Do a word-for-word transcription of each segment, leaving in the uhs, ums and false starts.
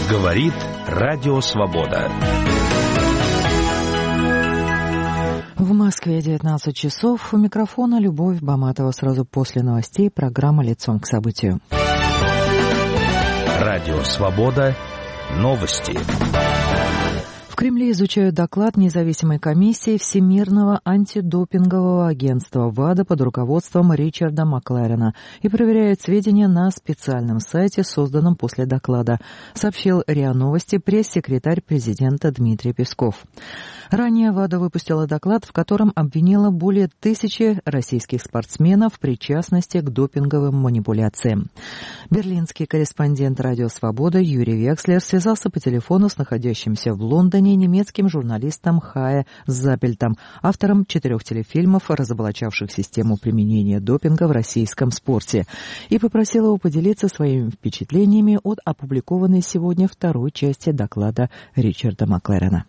Говорит Радио Свобода. В Москве девятнадцать часов. У микрофона Любовь Баматова. Сразу после новостей программа «Лицом к событию». Радио Свобода. Новости. В Кремле изучают доклад независимой комиссии Всемирного антидопингового агентства ВАДА под руководством Ричарда Макларена и проверяют сведения на специальном сайте, созданном после доклада, сообщил РИА Новости пресс-секретарь президента Дмитрий Песков. Ранее ВАДА выпустила доклад, в котором обвинила более тысячи российских спортсменов в причастности к допинговым манипуляциям. Берлинский корреспондент «Радио Свобода» Юрий Векслер связался по телефону с находящимся в Лондоне немецким журналистом Хае Заппельтом, автором четырех телефильмов, разоблачавших систему применения допинга в российском спорте, и попросил его поделиться своими впечатлениями от опубликованной сегодня второй части доклада Ричарда Макларена.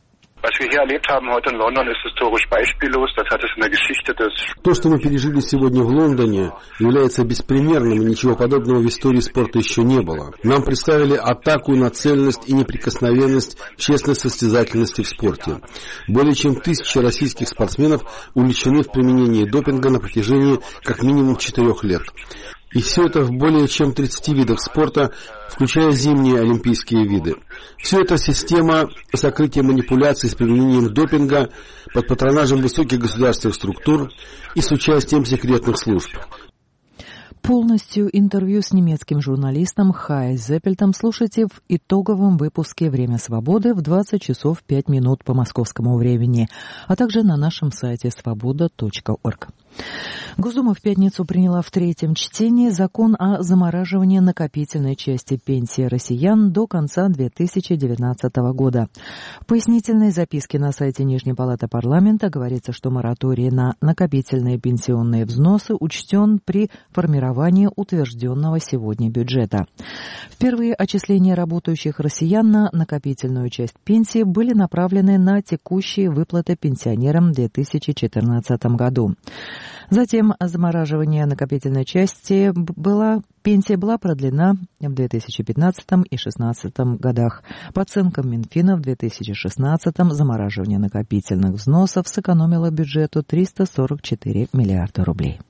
То, что мы пережили сегодня в Лондоне, является беспримерным, и ничего подобного в истории спорта еще не было. Нам представили атаку на цельность и неприкосновенность честной состязательности в спорте. Более чем тысяча российских спортсменов увлечены в применении допинга на протяжении как минимум четырех лет. И все это в более чем тридцати видах спорта, включая зимние олимпийские виды. Все это система сокрытия манипуляций с применением допинга под патронажем высоких государственных структур и с участием секретных служб. Полностью интервью с немецким журналистом Хае Заппельтом слушайте в итоговом выпуске «Время свободы» в двадцать часов пять минут по московскому времени, а также на нашем сайте свобода точка орг. Госдума в пятницу приняла в третьем чтении закон о замораживании накопительной части пенсии россиян до конца две тысячи девятнадцатого года. В пояснительной записке на сайте Нижней палаты парламента говорится, что мораторий на накопительные пенсионные взносы учтен при формировании утвержденного сегодня бюджета. Впервые отчисления работающих россиян на накопительную часть пенсии были направлены на текущие выплаты пенсионерам в две тысячи четырнадцатом году. Затем замораживание накопительной части была, пенсия была продлена в две тысячи пятнадцатом и две тысячи шестнадцатом годах. По оценкам Минфина, в две тысячи шестнадцатом замораживание накопительных взносов сэкономило бюджету триста сорок четыре миллиарда рублей.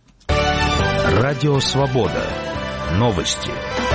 Радио Свобода. Новости.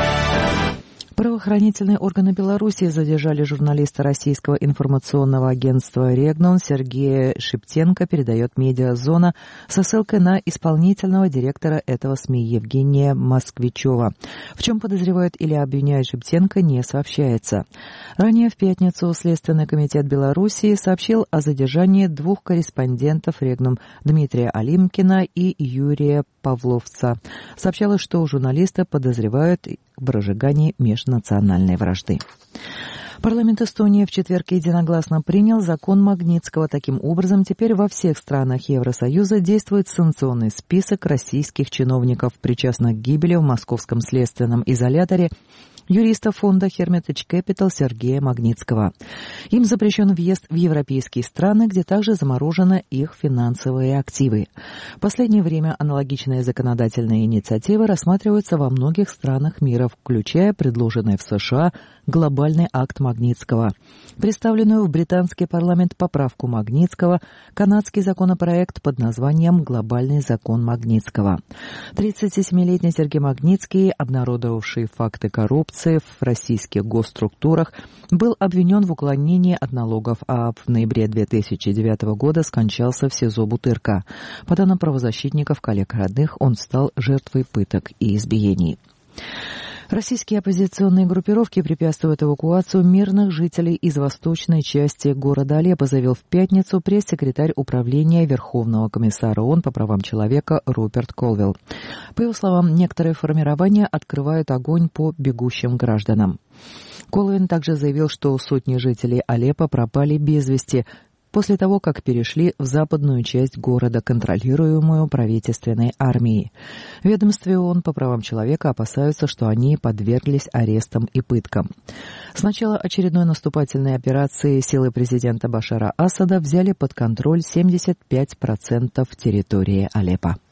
Правоохранительные органы Беларуси задержали журналиста российского информационного агентства «Регнум» Сергея Шептенко, передает «Медиазона», со ссылкой на исполнительного директора этого СМИ Евгения Москвичева. В чем подозревают или обвиняют Шептенко, не сообщается. Ранее в пятницу Следственный комитет Беларуси сообщил о задержании двух корреспондентов «Регнум» Дмитрия Алимкина и Юрия Павловца. Сообщалось, что журналиста подозревают в разжигании межнациональной вражды. Парламент Эстонии в четверг единогласно принял закон Магнитского. Таким образом, теперь во всех странах Евросоюза действует санкционный список российских чиновников, причастных к гибели в московском следственном изоляторе юриста фонда Hermitage Capital Сергея Магнитского. Им запрещен въезд в европейские страны, где также заморожены их финансовые активы. В последнее время аналогичные законодательные инициативы рассматриваются во многих странах мира, включая предложенный в США глобальный акт Магнитского, представленную в британский парламент поправку Магнитского, канадский законопроект под названием «Глобальный закон Магнитского». тридцатисемилетний Сергей Магнитский, обнародовавший факты коррупции в российских госструктурах, был обвинен в уклонении от налогов, а в ноябре две тысячи девятого года скончался в СИЗО Бутырка. По данным правозащитников, коллег родных, он стал жертвой пыток и избиений. Российские оппозиционные группировки препятствуют эвакуацию мирных жителей из восточной части города Алеппо, заявил в пятницу пресс-секретарь Управления Верховного комиссара ООН по правам человека Руперт Колвилл. По его словам, некоторые формирования открывают огонь по бегущим гражданам. Колвилл также заявил, что сотни жителей Алеппо пропали без вести после того, как перешли в западную часть города, контролируемую правительственной армией. В ведомстве ООН по правам человека опасаются, что они подверглись арестам и пыткам. С начала очередной наступательной операции силы президента Башара Асада взяли под контроль семьдесят пять процентов территории Алеппо.